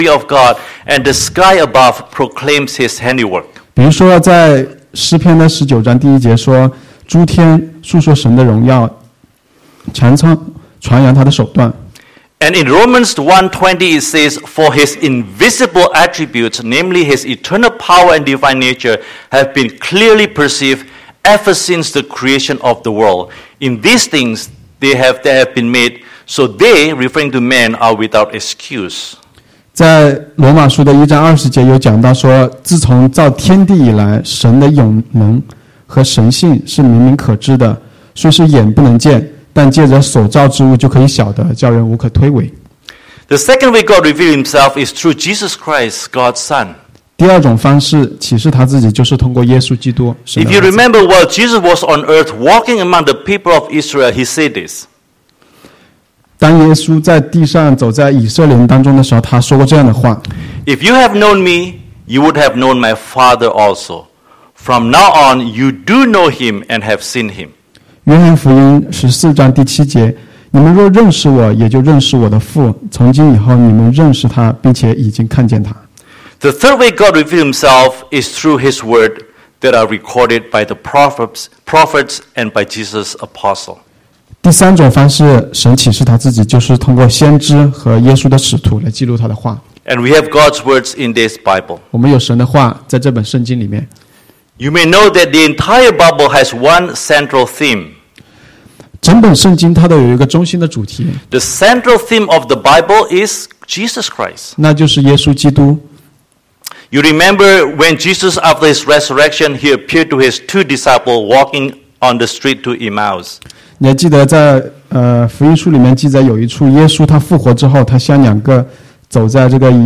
of God, and the sky above proclaims His handiwork. 比如说，在诗篇的19章第1节说：“诸天述说神的荣耀，穹苍传扬他的手段。” And in Romans 1:20 it says, "For His invisible attributes, namely His eternal power and divine nature, have been clearly perceived ever since the creation of the world. In these things they have been made, so they, referring to men, are without excuse." 在罗马书的1章20节有讲到说，自从造天地以来，神的永能和神性是明明可知的，虽是眼不能见，但借着所造之物就可以晓得，叫人无可推诿。 The second way God revealed Himself is through Jesus Christ, God's Son. 第二种方式启示他自己，就是通过耶稣基督。 If you remember, while Jesus was on earth walking among the people of Israel, He said this. 当耶稣在地上走在以色列人当中的时候，他说过这样的话 "If you have known me, you would have known my Father also. From now on, you do know Him and have seen Him." 约翰福音14章第7节，你们若认识我，也就认识我的父。从今以后，你们认识他，并且已经看见他。 The third way God revealed Himself is through His word that are recorded by the prophets and by Jesus' apostle. 第三种方式，神启示他自己，就是通过先知和耶稣的使徒来记录他的话。 And we have God's words in this Bible. 我们有神的话在这本圣经里面。 You may know that the entire Bible has one central theme. 整本圣经它都有一个中心的主题， The central theme of the Bible is Jesus Christ. 那就是耶稣基督。 You remember when Jesus, after His resurrection, He appeared to His two disciples walking on the street to Emmaus. 你还记得在福音书里面记载有一处，耶稣他复活之后，他向两个走在这个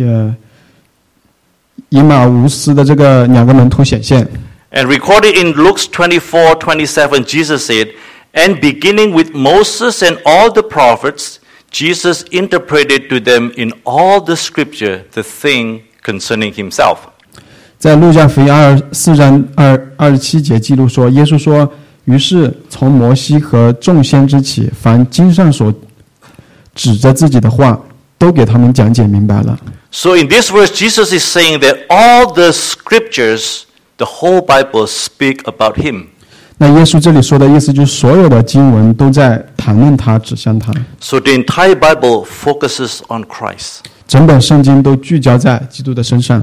以马忤斯的这个两个门徒显现。 And recorded in Luke 24:27, Jesus said, "And beginning with Moses and all the prophets, Jesus interpreted to them in all the scripture the thing concerning Himself." 在路加福音4章27节记录说，耶稣说：“于是从摩西和众先知起，凡经上所指着自己的话，都给他们讲解明白了。” So in this verse, Jesus is saying that all the scriptures, the whole Bible, speak about Him. 那耶稣这里说的意思就是，所有的经文都在谈论他，指向他。 So the entire Bible focuses on Christ. 整本圣经都聚焦在基督的身上。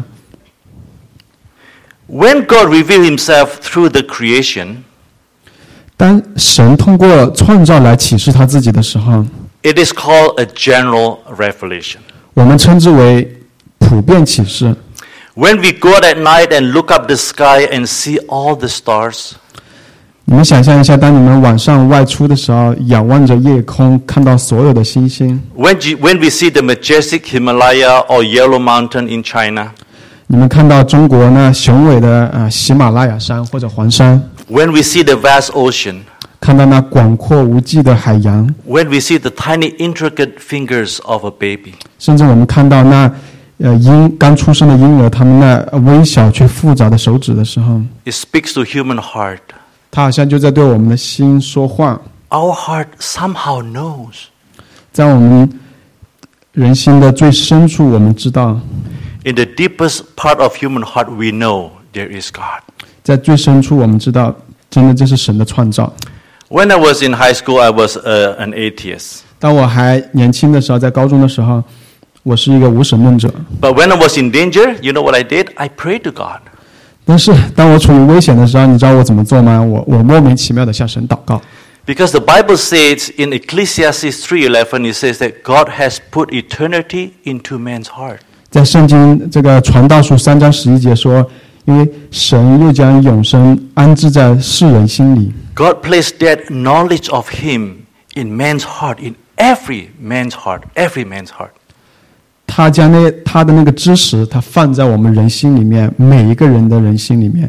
When God revealed Himself through the creation, 当神通过创造来启示他自己的时候， it is called a general revelation. 我们称之为普遍启示。 When we go out at night and look up the sky and see all the stars, 你们想象一下，当你们晚上外出的时候，仰望着夜空，看到所有的星星。 when we see the majestic Himalaya or Yellow Mountain in China, 你们看到中国那雄伟的喜马拉雅山或者黄山， when we see the vast ocean, 看到那广阔无际的海洋， when we see the tiny intricate fingers of a baby, 甚至我们看到那刚出生的婴儿，他们那微小却复杂的手指的时候， it speaks to human heart. 他好像就在对我们的心说话。 Our heart somehow knows. 在我们人心的最深处，我们知道， In the deepest part of human heart, we know there is God. 在最深处我们知道，真的这是神的创造。 When I was in high school, I was an atheist. 当我还年轻的时候，在高中的时候，我是一个无神论者。 But when I was in danger, you know what I did? I prayed to God. 但是当我处于危险的时候，你知道我怎么做吗？我莫名其妙的向神祷告。 Because the Bible says in Ecclesiastes 3:11, it says that God has put eternity into man's heart. 在圣经这个传道书3章11节说，因为神又将永生安置在世人心里。 God placed that knowledge of Him in man's heart, in every man's heart, every man's heart. 他将他的那个知识，他放在我们人心里面，每一个人的人心里面。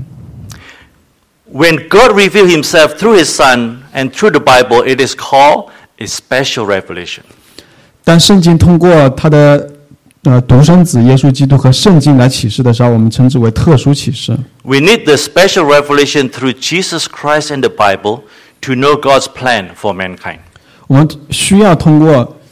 When God revealed Himself through His Son and through the Bible, it is called a special revelation. 当圣经通过他的独生子耶稣基督和圣经来启示的时候，我们称之为特殊启示。 We need the special revelation through Jesus Christ and the Bible to know God's plan for mankind. 我们需要通过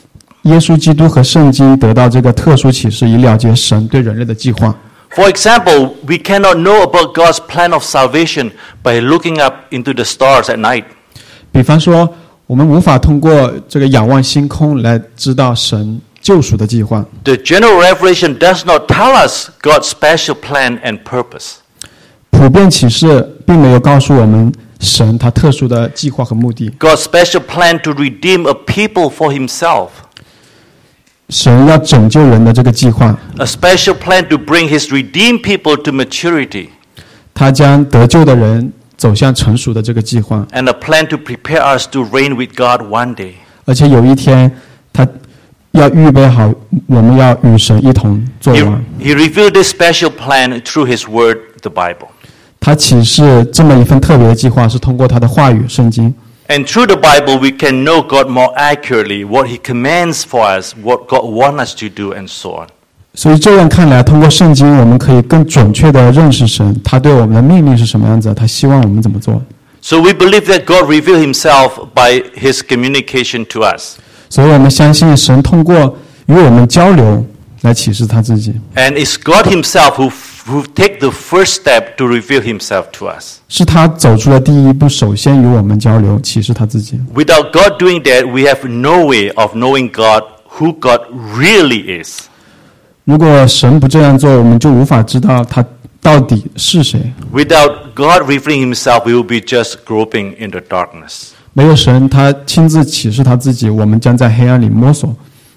耶稣基督和圣经得到这个特殊启示，以了解神对人类的计划。 For example, we cannot know about God's plan of salvation by looking up into the stars at night. 比方说，我们无法通过这个仰望星空来知道神救赎的计划。 The general revelation does not tell us God's special plan and purpose. 普遍启示并没有告诉我们神他特殊的计划和目的。 God's special plan to redeem a people for himself. 神要拯救人的这个计划， A special plan to bring his redeemed people to maturity. 他将得救的人走向成熟的这个计划， And a plan to prepare us to reign with God one day. 而且有一天他要预备好，我们要与神一同作王。 He revealed this special plan through his word, the Bible. 他启示这么一份特别的计划，是通过他的话语圣经。 And through the Bible, we can know God more accurately, what he commands for us, what God wants us to do, and so on. 所以这样看来，通过圣经，我们可以更准确地认识神，他对我们的命令是什么样子，他希望我们怎么做。 So we believe that God revealed himself by his communication to us. 所以我们相信神通过与我们交流来启示他自己。 And it's God himself who take the first step to reveal himself to us. 是他走出了第一步，首先与我们交流，启示他自己。 Without God doing that, we have no way of knowing God, who God really is. 如果神不这样做，我们就无法知道他到底是谁。 Without God revealing himself, we will be just groping in the darkness. 没有神，他亲自启示他自己，我们将在黑暗里摸索。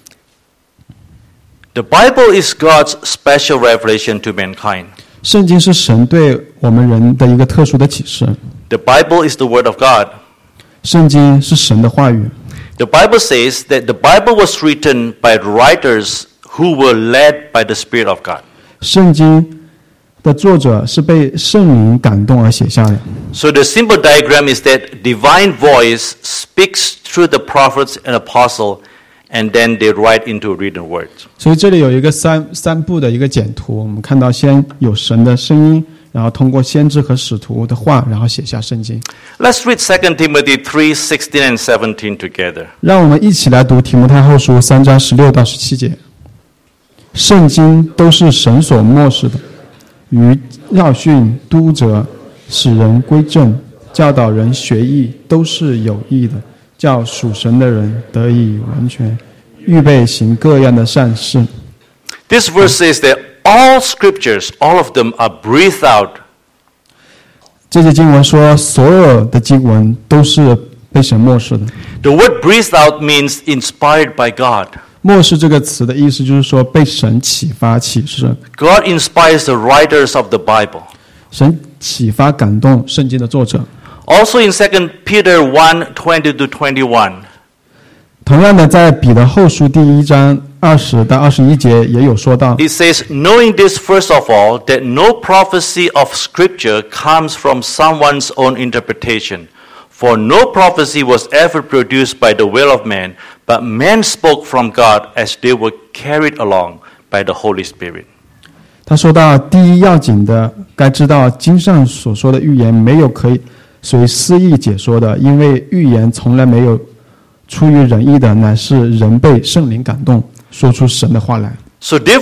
The Bible is God's special revelation to mankind. 圣经是神对我们人的一个特殊的启示。 The Bible is the Word of God. 圣经是神的话语。 The Bible says that the Bible was written by writers who were led by the Spirit of God. 圣经的作者是被圣灵感动而写下的。 So the simple diagram is that divine voice speaks through the prophets and apostles, and then they write into written words. 所以这里有一个三步的一个简图，我们看到先有神的声音，然后通过先知和使徒的话，然后写下圣经。 Let's read 2 Timothy 3:16 and 17 together. 让我们一起来读提摩太后书3章16到17节。圣经都是神所默示的，于教训、督责、使人归正、教导人学义，都是有益的，叫属神的人得以完全，预备行各样的善事。 This verse says that all scriptures, all of them are breathed out. 这节经文说，所有的经文都是被神默示的。 The word breathed out means inspired by God. 默示这个词的意思就是说被神启发启示， God inspires the writers of the Bible. 神启发感动圣经的作者。 Also in 2 Peter 1:20 to 21, 同样的，在彼得后书第1章20到21节也有说到， it says, knowing this first of all, that no prophecy of Scripture comes from someone's own interpretation. For no prophecy was ever produced by the will of man, but men spoke from God as they were carried along by the Holy Spirit. 他说到，第一要紧的，该知道经上所说的预言没有可以随私意解说的，因为预言从来没有出于人意的，乃是人被圣灵感动，说出神的话来。 So this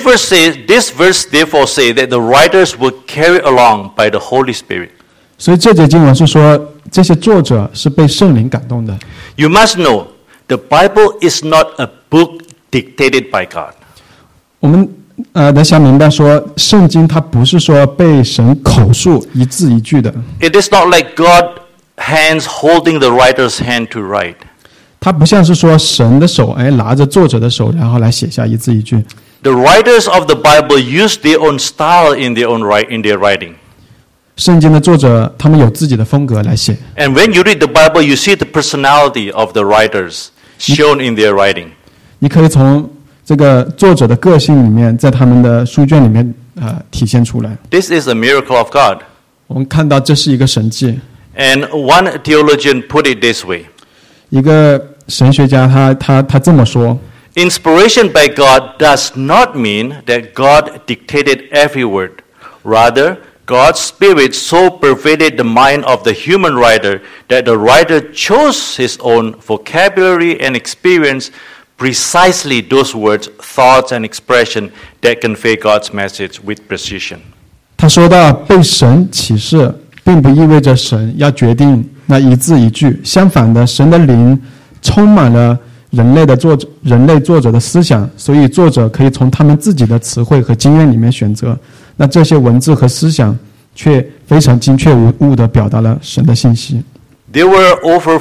verse therefore say that the writers were carried along by the Holy Spirit. 所以这节经文是说，这些作者是被圣灵感动的。 You must know, the Bible is not a book dictated by God. 我们得想明白说，圣经它不是说被神口述一字一句的， It is not like God hands holding the writer's hand to write. 它不像是说神的手拿着作者的手，然后来写下一字一句。 The writers of the Bible use their own style in their writing. 圣经的作者他们有自己的风格来写。 And when you read the Bible, you see the personality of the writers shown in their writing. 你可以从这个作者的个性里面，在他们的书卷里面体现出来。 This is a miracle of God. 我们看到这是一个神迹。 And one theologian put it this way. 一个神学家他这么说。 Inspiration by God does not mean that God dictated every word. Rather, God's Spirit so pervaded the mind of the human writer that the writer chose his own vocabulary and experience, precisely those words, thoughts, and expression that convey God's message with precision. 他说到被神启示，并不意味着神要决定那一字一句，相反的，神的灵充满了人类作者的思想，所以作者可以从他们自己的词汇和经验里面选择。那这些文字和思想却非常精确无误地表达了神的信息。 There were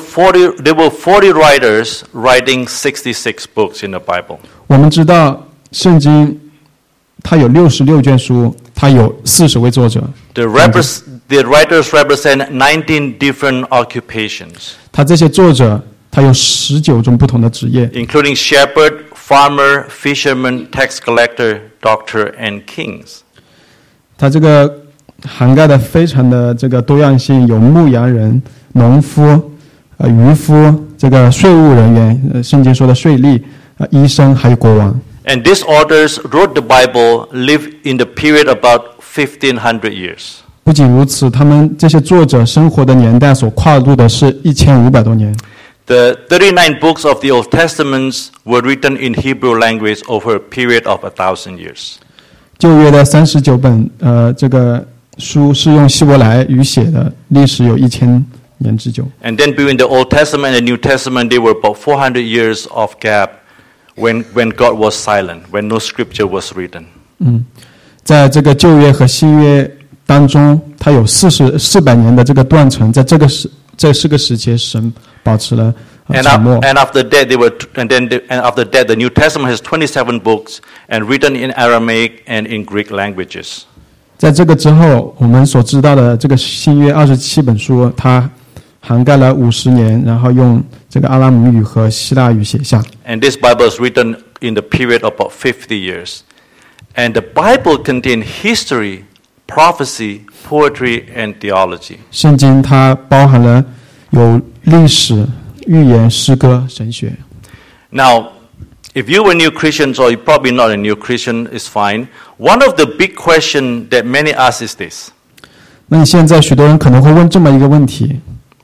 40 writers writing 66 books in the Bible. 我们知道圣经它有66卷书，它有40位作者。 The writers represent 19 different occupations. 它这些作者，他有19种不同的职业 including shepherd, farmer, fisherman, tax collector, doctor, and kings. 他这个涵盖的非常的这个多样性，有牧羊人、农夫、渔夫，这个税务人员，圣经说的税吏，医生，还有国王。 And these authors wrote the Bible, lived in the period about 1500 years. 不仅如此，他们这些作者生活的年代所跨度的是1500多年。 The 39 books of the Old Testament were written in Hebrew language over a period of 1,000 years. 旧约的39本这个书是用希伯来语写的，历史有1000年之久。 And then between the Old Testament and the New Testament, there were about 400 years of gap when God was silent, when no scripture was written. 在这个旧约和新约当中，它有400年的这个断层，在这4个时期，神保持了沉默。 And after that, after that, the New Testament has 27 books and written in Aramaic and in Greek languages. 在这个之后，我们所知道的这个新约27本书，它涵盖了50年，然后用这个阿拉姆语和希腊语写下。 And this Bible is written in the period of about 50 years. And the Bible contains history, prophecy, poetry, and theology. 圣经它包含了有历史、预言、诗歌、神学。 Now, if you were new Christians, or you're probably not a new Christian, is fine. One of the big questions that many ask is this. 那你现在许多人可能会问这么一个问题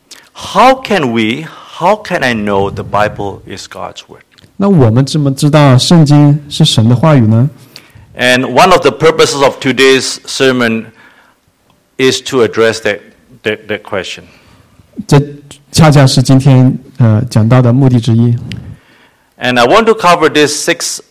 How can I know the Bible is God's word? 那我们怎么知道圣经是神的话语呢？ And one of the purposes of today's sermon is to address that question. 这恰恰是今天讲到的目的之一。 And I want to cover these 6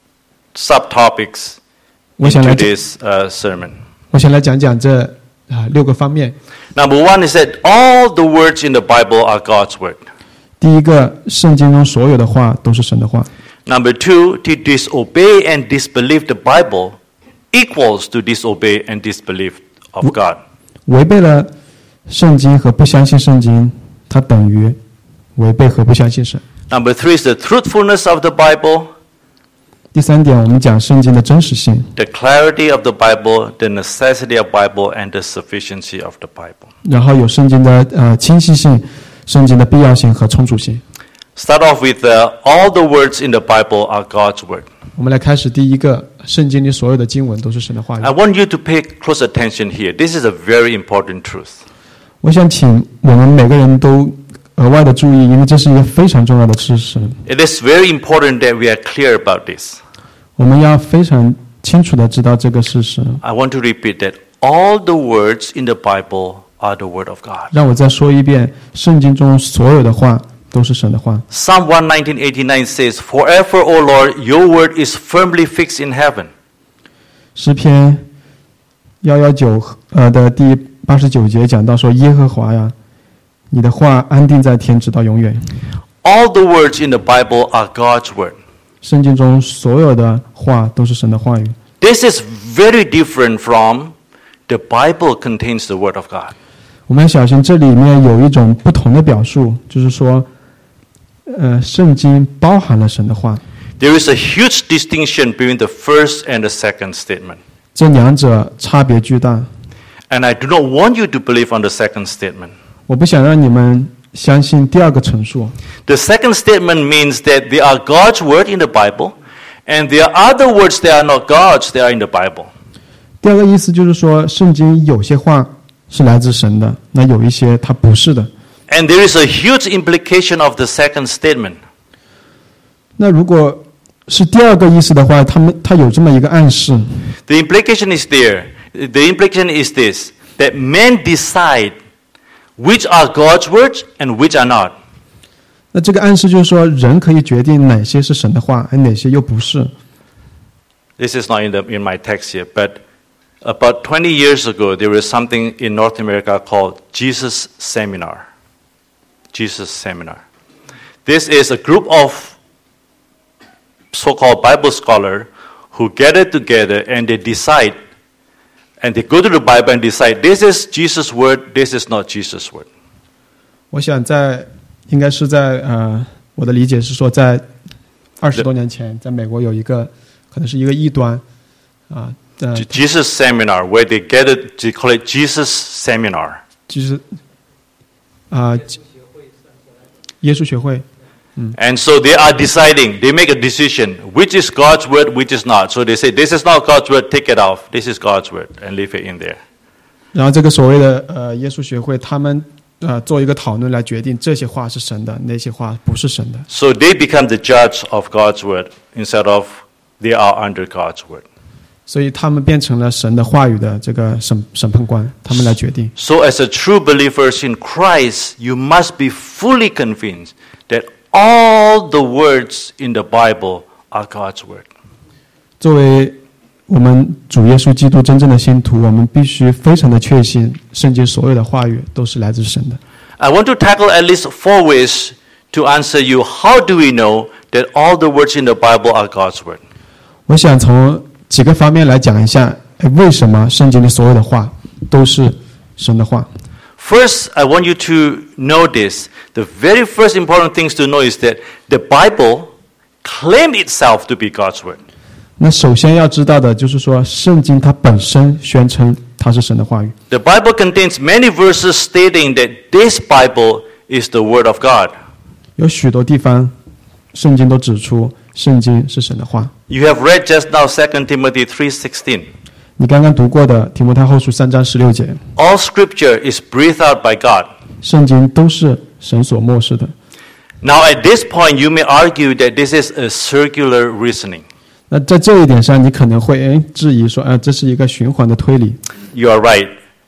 subtopics in today's sermon. 我想来讲讲这6个方面。 Number 1 is that all the words in the Bible are God's word. 第一个，圣经中所有的话都是神的话。 Number 2, to disobey and disbelieve the Bible equals to disobey and disbelieve of God. 违背了圣经和不相信圣经，它等于违背和不相信神。 Number 3 is the truthfulness of the Bible. 第三点，我们讲圣经的真实性。 The clarity of the Bible, the necessity of Bible, and the sufficiency of the Bible. 然后有圣经的清晰性、圣经的必要性和充足性。 Start off with all the words in the Bible are God's word. 我们来开始第一个，圣经里所有的经文都是神的话语。 I want you to pay close attention here. This is a very important truth. 我想请我们每个人都额外的注意，因为这是一个非常重要的事实。 It is very important that we are clear about this. 我们要非常清楚的知道这个事实。 I want to repeat that all the words in the Bible are the word of God. 让我再说一遍，圣经中所有的话都是神的话。 Psalm 119:89 says, "Forever, O Lord, your word is firmly fixed in heaven." 诗篇119的第89节讲到说，耶和华呀，你的话安定在天，直到永远。 All the words in the Bible are God's word. 圣经中所有的话都是神的话语。 This is very different from the Bible contains the word of God. 我们要小心，这里面有一种不同的表述，就是说，圣经包含了神的话。 There is a huge distinction between the first and the second statement. 这两者差别巨大。 And I do not want you to believe on the second statement. 我不想让你们相信第二个陈述。 The second statement means that there are God's word in the Bible, and there are other words that are not God's that are in the Bible. 第二个意思就是说，圣经有些话是来自神的，那有一些它不是的。 And there is a huge implication of the second statement. 那如果是第二个意思的话，它有这么一个暗示。 The implication is there. The implication is this, that men decide which are God's words and which are not. 那这个暗示就是说，人可以决定哪些是神的话，而哪些又不是。 This is not in my text here, but about 20 years ago, there was something in North America called Jesus Seminar. Jesus Seminar. This is a group of so-called Bible scholars who gather together and they decide, and they go to the Bible and decide, this is Jesus' word, this is not Jesus' word. 我想应该是在我的理解是说，在20多年前，在美国有一个可能是一个异端 Jesus Seminar, where they gathered, they call it Jesus Seminar. 就是耶稣学会。 And so they are deciding, they make a decision, which is God's word, which is not. So they say, this is not God's word, take it off. This is God's word, and leave it in there. 然后这个所谓的耶稣学会，他们做一个讨论来决定这些话是神的，那些话不是神的。 So they become the judge of God's word instead of they are under God's word. 所以他们变成了神的话语的这个审判官，他们来决定。 So as a true believers in Christ, you must be fully convinced that all the words in the Bible are God's word. 作为我们主耶稣基督真正的信徒，我们必须非常的确信，圣经所有的话语都是来自神的。 I want to tackle at least 4 ways to answer you. How do we know that all the words in the Bible are God's word? 我想从几个方面来讲一下，为什么圣经的所有的话都是神的话。 First, I want you to know this. The very first important things to know is that the Bible claims itself to be God's word. 那首先要知道的就是说，圣经它本身宣称它是神的话语。 The Bible contains many verses stating that this Bible is the word of God. 有许多地方，圣经都指出圣经是神的话。 You have read just now 2 Timothy 3:16. 你刚刚读过的提摩太后书3章16节。 All Scripture is breathed out by God. 圣经都是神所默示的。 Now, at this point, you may argue that this is a circular reasoning. 那在这一点上，你可能会质疑说，这是一个循环的推理。 You are right.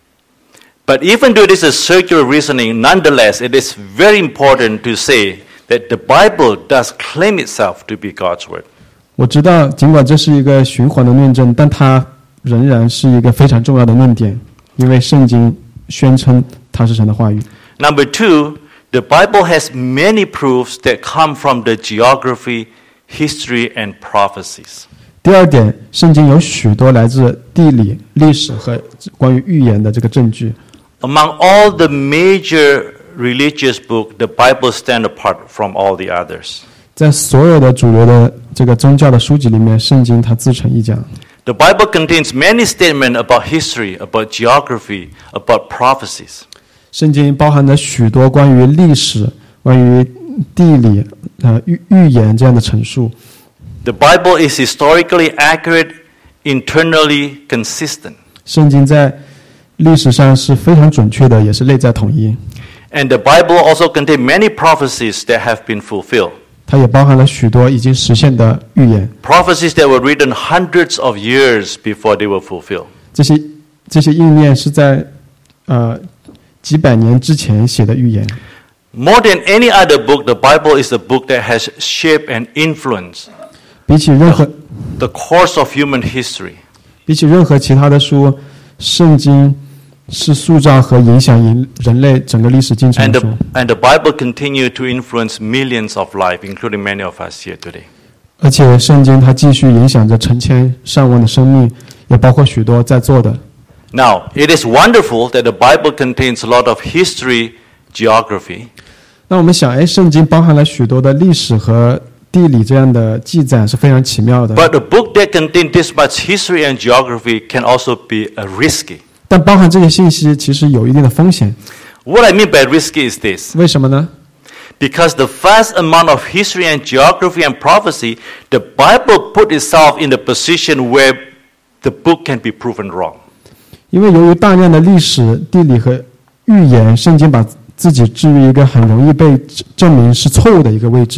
But even though this is circular reasoning, nonetheless, it is very important to say that the Bible does claim itself to be God's word. 我知道，尽管这是一个循环的论证，但它仍然是一个非常重要的论点，因为圣经宣称它是神的话语。 Number 2, the Bible has many proofs that come from the geography, history, and prophecies. 第二点，圣经有许多来自地理、历史和关于预言的这个证据。 Among all the major religious books, the Bible stands apart from all the others. 在所有的主流的这个宗教的书籍里面，圣经它自成一讲。 The Bible contains many statements about history, about geography, about prophecies. 圣经包含了许多关于历史、关于地理、预言这样的陈述。 The Bible is historically accurate, internally consistent. 圣经在历史上是非常准确的，也是内在统一。 And the Bible also contains many prophecies that have been fulfilled. 它也包含了许多已经实现的预言。 Prophecies that were written hundreds of years before they were fulfilled. 这些应验是在几百年之前写的预言。 More than any other book, the Bible is a book that has shaped and influenced 比起任何 the course of human history. 比起任何其他的书，圣经是塑造和影响人类整个历史进程的书。 And the Bible continues to influence millions of lives, including many of us here today. 而且圣经它继续影响着成千上万的生命，也包括许多在座的。 Now, it is wonderful that the Bible contains a lot of history, geography. 那我们想，圣经包含了许多的历史和地理这样的记载，是非常奇妙的。 But a book that contains this much history and geography can also be risky. 但包含这些信息，其实有一定的风险。 What I mean by risky is this. 为什么呢？ Because the vast amount of history and geography and prophecy, the Bible put itself in the position where the book can be proven wrong. 因为由于大量的历史、地理和预言，圣经把自己置于一个很容易被证明是错误的一个位置。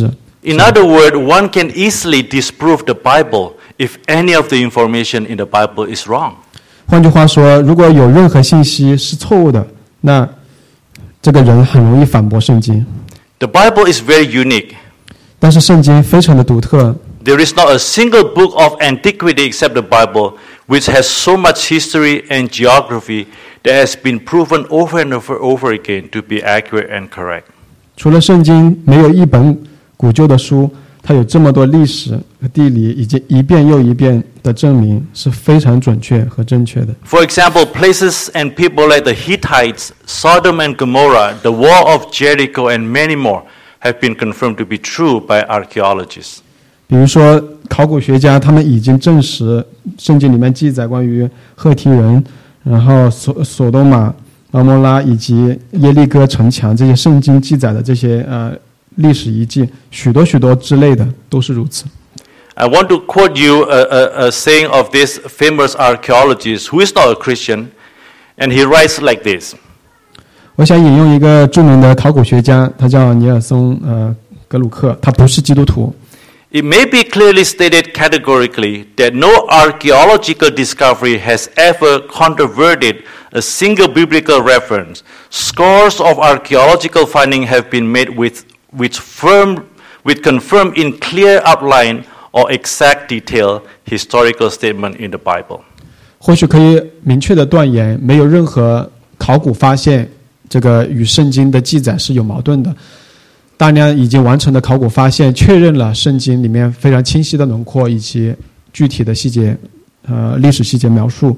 In other words, one can easily disprove the Bible if any of the information in the Bible is wrong. 换句话说，如果有任何信息是错误的，那这个人很容易反驳圣经。 The Bible is very unique. 但是圣经非常的独特， There is not a single book of antiquity except the Bible which has so much history and geography that has been proven over and over again to be accurate and correct. 除了圣经，没有一本古旧的书，它有这么多历史和地理，以及一遍又一遍的证明是非常准确和正确的。 For example, places and people like the Hittites, Sodom and Gomorrah, the wall of Jericho, and many more have been confirmed to be true by archaeologists. 比如说，考古学家他们已经证实，圣经里面记载关于赫梯人，然后索多玛、蛾摩拉以及耶利哥城墙这些圣经记载的这些历史遗迹，许多许多之类的都是如此。 I want to quote you a saying of this famous archaeologist who is not a Christian, and he writes like this. 我想引用一个著名的考古学家，他叫尼尔松格鲁克，他不是基督徒。 It may be clearly stated categorically that no archaeological discovery has ever controverted a single biblical reference. Scores of archaeological findings have been made with confirmed in clear outline or exact detail historical statement in the Bible. 或许可以明确的断言，没有任何考古发现这个与圣经的记载是有矛盾的。大量已经完成的考古发现确认了圣经里面非常清晰的轮廓以及具体的细节，历史细节描述。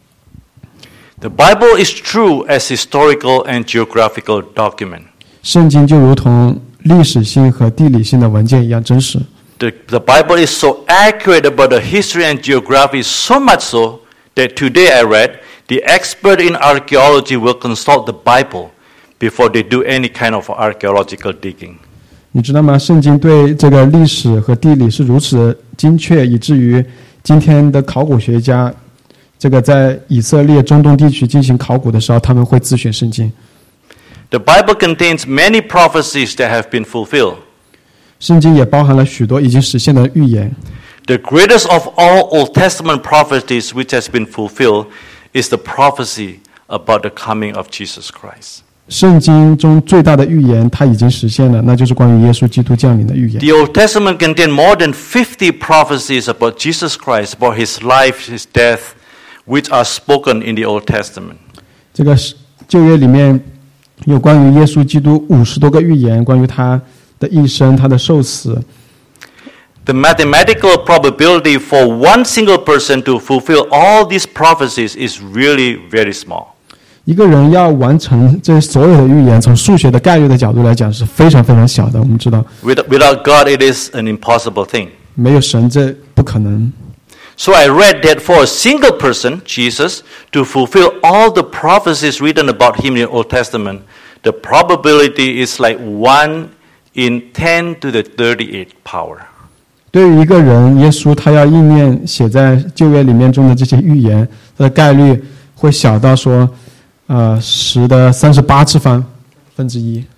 The Bible is true as historical and geographical document. 圣经就如同历史性和地理性的文件一样真实。 The Bible is so accurate about the history and geography, so much so that today I read, the expert in archaeology will consult the Bible before they do any kind of archaeological digging. 你知道吗？圣经对这个历史和地理是如此精确，以至于今天的考古学家，这个在以色列中东地区进行考古的时候，他们会自选圣经。 The Bible contains many prophecies that have been fulfilled. 圣经也包含了许多已经实现的预言。 The greatest of all Old Testament prophecies which has been fulfilled is the prophecy about the coming of Jesus Christ. 圣经中最大的预言，它已经实现了，那就是关于耶稣基督降临的预言。 The Old Testament contains more than 50 prophecies about Jesus Christ, about His life, His death, which are spoken in the Old Testament. 这个旧约里面有关于耶稣基督50多个预言，关于他的一生、他的受死。 The mathematical probability for one single person to fulfill all these prophecies is really very small. 一个人要完成这所有的预言，从数学的概率的角度来讲是非常非常小的。我们知道， Without God, it is an impossible thing. 没有神这不可能。 So I read that for a single person, Jesus, to fulfill all the prophecies written about him in the Old Testament, the probability is like 1 in 10 to the 38 power. 对于一个人，耶稣他要应验写在旧约里面中的这些预言，它的概率会小到说，10的38次方分之一。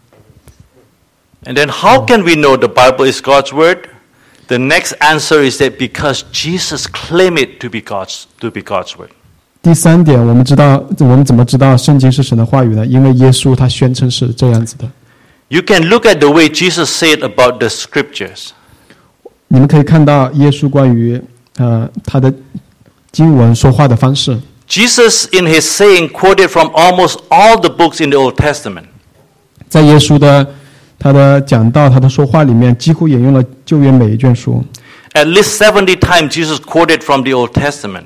And then how can we know the Bible is God's word? The next answer is that because Jesus claimed it to be God's word. 第三点，我们怎么知道圣经是神的话语呢？因为耶稣他宣称是这样子的。 You can look at the way Jesus said about the scriptures. 你们可以看到耶稣关于他的经文说话的方式。 Jesus in his saying quoted from almost all the books in the Old Testament. 在耶稣的他的讲道、他的说话里面，几乎引用了旧约每一卷书。 At least 70 times Jesus quoted from the Old Testament.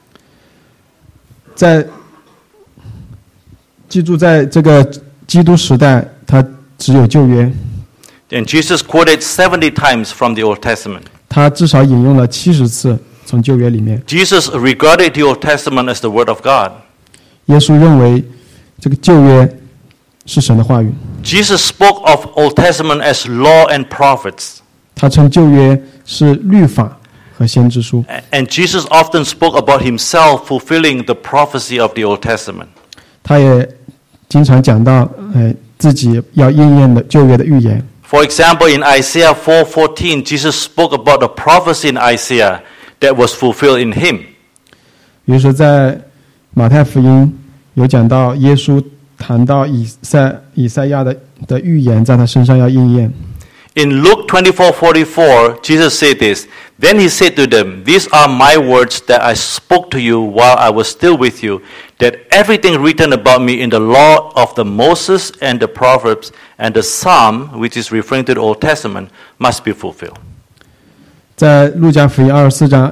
记住，在这个基督时代，他只有旧约。 And Jesus quoted 70 times from the Old Testament. 他至少引用了70次从旧约里面。 Jesus regarded the Old Testament as the Word of God. 耶稣认为这个旧约是神的话语。 Jesus spoke of Old Testament as law and prophets. 他称旧约是律法和先知书。 And Jesus often spoke about himself fulfilling the prophecy of the Old Testament. 他也经常讲到自己要应验的旧约的预言。 For example, in Isaiah 4:14, Jesus spoke about the prophecy in Isaiah that was fulfilled in him. 比如说在马太福音有讲到耶稣谈到以赛亚的预言在他身上要应验。 In Luke 24:44, Jesus said this. Then he said to them, "These are my words that I spoke to you while I was still with you, that everything written about me in the law of the Moses and the Proverbs and the Psalm, which is referring to the Old Testament, must be fulfilled." 在路加福音24章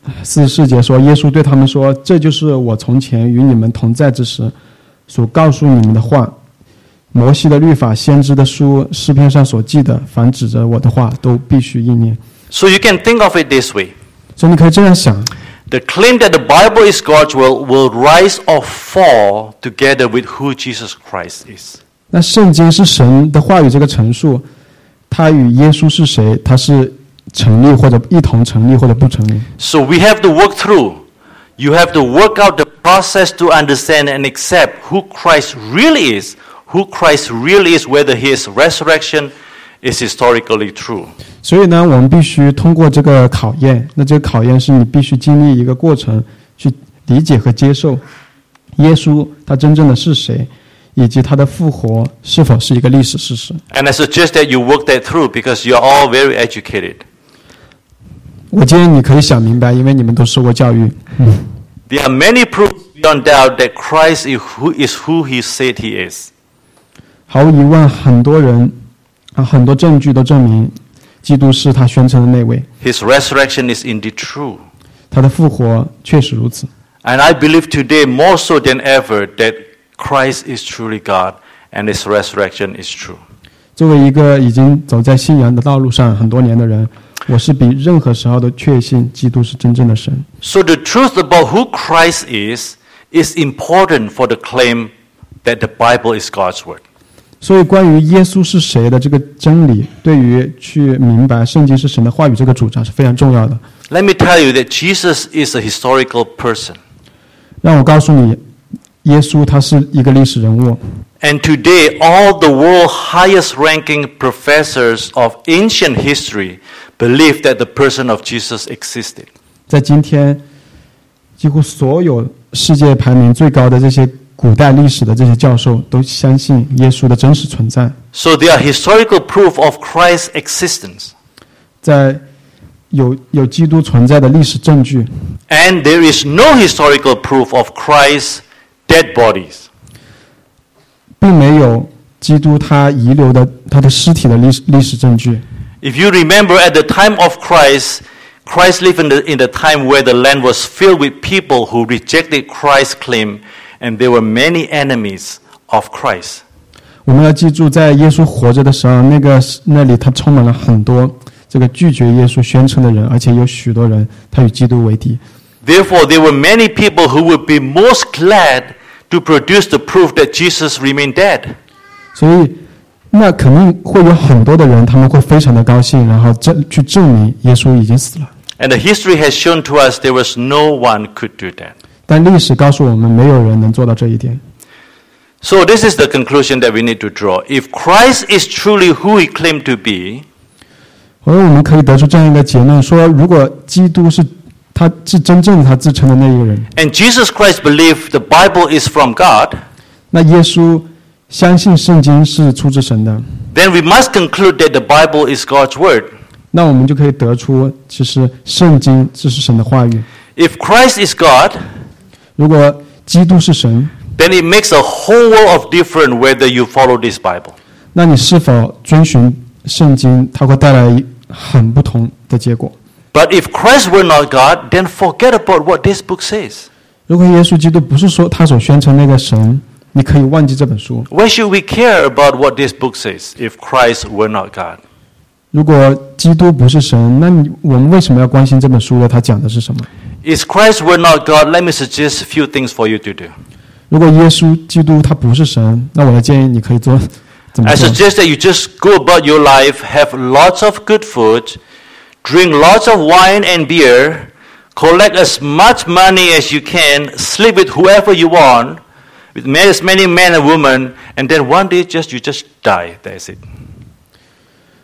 44节说，耶稣对他们说：“这就是我从前与你们同在之时所告诉你们的话。摩西的律法、先知的书、诗篇上所记的，凡指着我的话，都必须应验。” So you can think of it this way. 所以你可以这样想。 The claim that the Bible is God's will rise or fall together with who Jesus Christ is. 那圣经是神的话语这个陈述，它与耶稣是谁，它是成立或者一同成立或者不成立。 So we have to work through. You have to work out the process to understand and accept who Christ really is, who Christ really is, whether his resurrection is historically true. 所以呢，我们必须通过这个考验。那这个考验是你必须经历一个过程，去理解和接受耶稣他真正的是谁，以及他的复活是否是一个历史事实。 And I suggest that you work that through because you are all very educated. 我建议你可以想明白，因为你们都受过教育。 There are many proofs beyond doubt that Christ is who he said he is. 毫无疑问，很多证据都证明，基督是他宣称的那位。 His resurrection is indeed true. 他的复活确实如此。 And I believe today more so than ever that Christ is truly God and his resurrection is true. 作为一个已经走在信仰的道路上很多年的人，我是比任何时候都确信基督是真正的神。 So the truth about who Christ is important for the claim that the Bible is God's word. 所以关于耶稣是谁的这个真理，对于去明白圣经是神的话语这个主张是非常重要的。 Let me tell you that Jesus is a historical person. 让我告诉你，耶稣他是一个历史人物。 And today, all the world's highest-ranking professors of ancient history believe that the person of Jesus existed. 在今天，几乎所有世界排名最高的这些古代历史的这些教授都相信耶稣的真实存在。 So there are historical proof of Christ's existence. 在有基督存在的历史证据。 And there is no historical proof of Christ's dead bodies. 并没有基督他遗留的他的尸体的历史证据。 If you remember, at the time of Christ lived in the time where the land was filled with people who rejected Christ's claim, and there were many enemies of Christ. 我们要记住，在耶稣活着的时候，那里他充满了很多这个拒绝耶稣宣称的人，而且有许多人他与基督为敌。 Therefore, there were many people who would be most glad to produce the proof that Jesus remained dead. 所以，那肯定会有很多的人，他们会非常的高兴，然后去证明耶稣已经死了。 And the history has shown to us there was no one could do that. 但历史告诉我们，没有人能做到这一点。 So this is the conclusion that we need to draw. If Christ is truly who he claimed to be, 我们可以得出这样一个结论：说，如果基督是真正他自称的那一个人， and Jesus Christ believed the Bible is from God, 那耶稣相信圣经是出自神的， then we must conclude that the Bible is God's word. 那我们就可以得出，其实圣经这是神的话语。 If Christ is God, 如果基督是神， then it makes a whole world of difference whether you follow this Bible. 那你是否遵循圣经，它会带来很不同的结果。 But if Christ were not God, then forget about what this book says. 如果耶稣基督不是说他所宣称那个神，你可以忘记这本书。 Why should we care about what this book says if Christ were not God? 如果基督不是神，那我们为什么要关心这本书呢？它讲的是什么？ If Christ were not God, let me suggest a few things for you to do. 如果耶稣基督他不是神，那我的建议你可以怎么 I 做？ suggest that you just go about your life, have lots of good food, drink lots of wine and beer, collect as much money as you can, sleep with whoever you want, with as many men and women, and then one day you just die. That's it.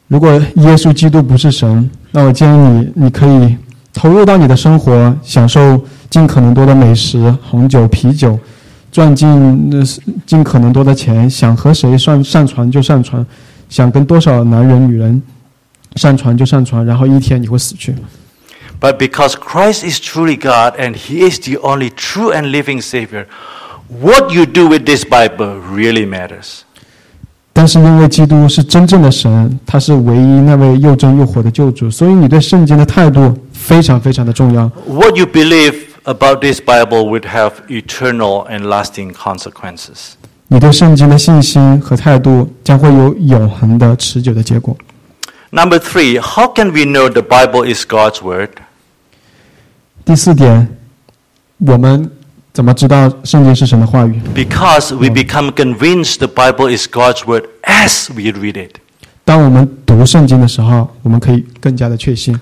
如果耶稣基督不是神，那我建议你可以投入到你的生活，享受尽可能多的美食、红酒、啤酒，赚尽可能多的钱，想和谁上床就上床，想跟多少男人女人上床就上床，然后一天你会死去。 But because Christ is truly God and He is the only true and living Savior, what you do with this Bible really matters. 但是因为基督是真正的神，他是唯一那位又真又活的救主，所以你对圣经的态度非常非常的重要。 What you believe about this Bible would have eternal and lasting consequences. 你对圣经的信心和态度将会有永恒的持久的结果。 Number 3, how can we know the Bible is God's Word? 第4点，我们怎么知道圣经是神的话语？ Because we become convinced the Bible is God's Word as we read it. 当我们读圣经的时候，我们可以更加的确信。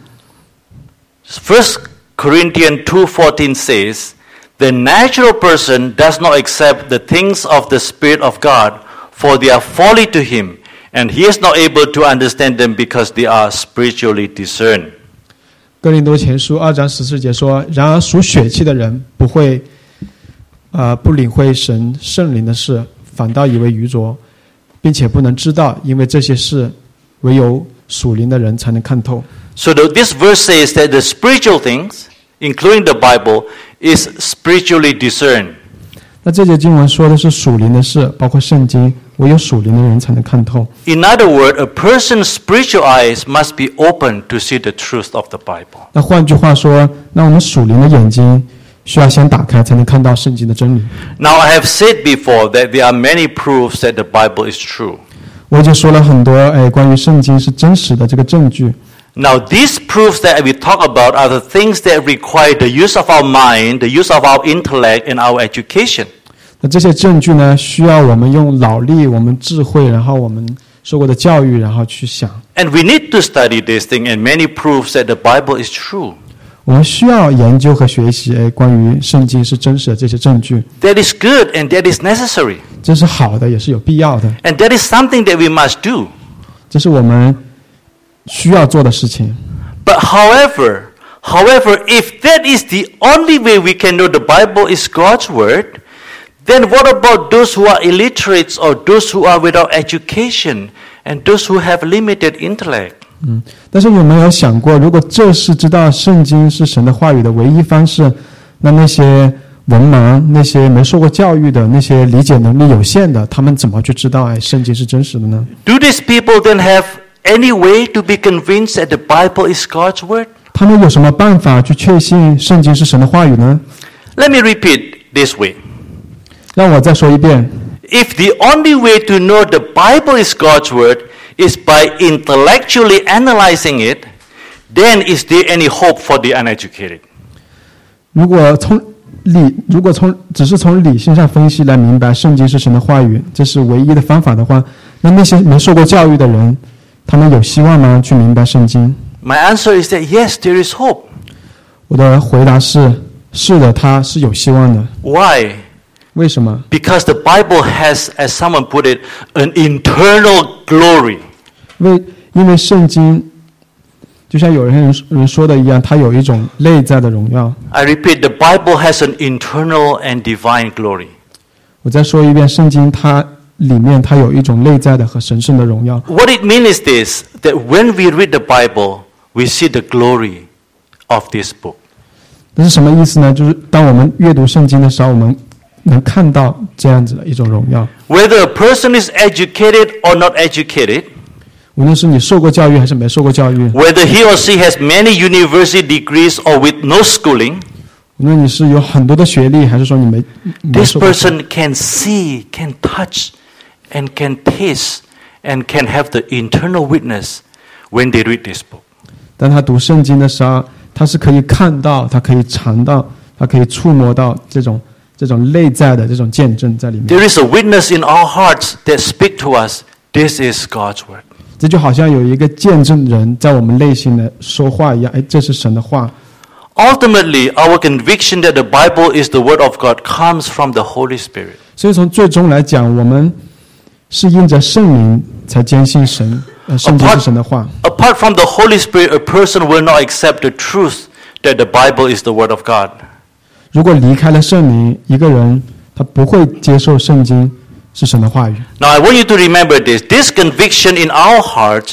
1 Corinthians 2:14 says, "The natural person does not accept the things of the Spirit of God, for they are folly to him, and he is not able to understand them because they are spiritually discerned." 哥林多前书2章14节说：“然而属血气的人不会，不领会神圣灵的事，反倒以为愚拙，并且不能知道，因为这些事唯有属灵的人才能看透。” So this verse says that the spiritual things, including the Bible, is spiritually discerned. 那这节经文说的是属灵的事，包括圣经，唯有属灵的人才能看透。 In other words, a person's spiritual eyes must be open to see the truth of the Bible. 那换句话说，那我们属灵的眼睛需要先打开，才能看到圣经的真理。 Now, I have said before that there are many proofs that the Bible is true. 我已经说了很多关于圣经是真实的这个证据。 Now, these proofs that we talk about are the things that require the use of our mind, the use of our intellect, and our education. 那这些证据呢，需要我们用脑力、我们智慧，然后我们受过的教育，然后去想。 And we need to study this thing, and many proofs that the Bible is true. 我们需要研究和学习关于圣经是真实的这些证据。 That is good and that is necessary. 这是好的，也是有必要的。 And that is something that we must do. 这是我们需要做的事情。 But however, if that is the only way we can know the Bible is God's Word, then what about those who are illiterate or those who are without education and those who have limited intellect? 但是有没有想过，如果这是知道圣经是神的话语的唯一方式，那些文盲、那些没受过教育的、那些理解能力有限的，他们怎么去知道圣经是真实的呢？ Do these people then have any way to be convinced that the Bible is God's Word? 他们有什么办法去确信圣经是神的话语呢？ Let me repeat this way. 让我再说一遍。 If the only way to know the Bible is God's Word is by intellectually analyzing it, then is there any hope for the uneducated? 如果只是从理性上分析来明白圣经是神的话语，这是唯一的方法的话，那些没受过教育的人，他们有希望吗？去明白圣经？ My answer is that yes, there is hope. 我的回答是的，他是有希望的。 Why? 为什么？ Because the Bible has, as someone put it, an internal glory. 因为圣经就像有人说的一样，它有一种内在的荣耀。 I repeat, the Bible has an internal and divine glory. 我再说一遍，圣经它里面它有一种内在的和神圣的荣耀。 What it means is this, that when we read the Bible, we see the glory of this book. 这是什么意思呢？就是当我们阅读圣经的时候，我们能看到这样子的一种荣耀。 Whether a person is educated or not educated, 无论是你受过教育还是没受过教育， whether he or she has many university degrees or with no schooling, 无论你是有很多的学历，还是说你没 this 受过教育， person can see, can touch, and can taste, and can have the internal witness when they read this book. 当他读圣经的时候，他是可以看到，他可以尝到，他可以触摸到这种内在的这种见证在里面。 There is a witness in our hearts that speak to us, this is God's word. 这就好像有一个见证人在我们内心的说话一样，这是神的话。 Ultimately, our conviction that the Bible is the word of God comes from the Holy Spirit. 所以从最终来讲，我们是因着圣灵才坚信神圣经是神的话。 Apart from the Holy Spirit, a person will not accept the truth that the Bible is the Word of God. 如果离开了圣灵，一个人他不会接受圣经是神的话语。 Now I want you to remember this. This conviction in our hearts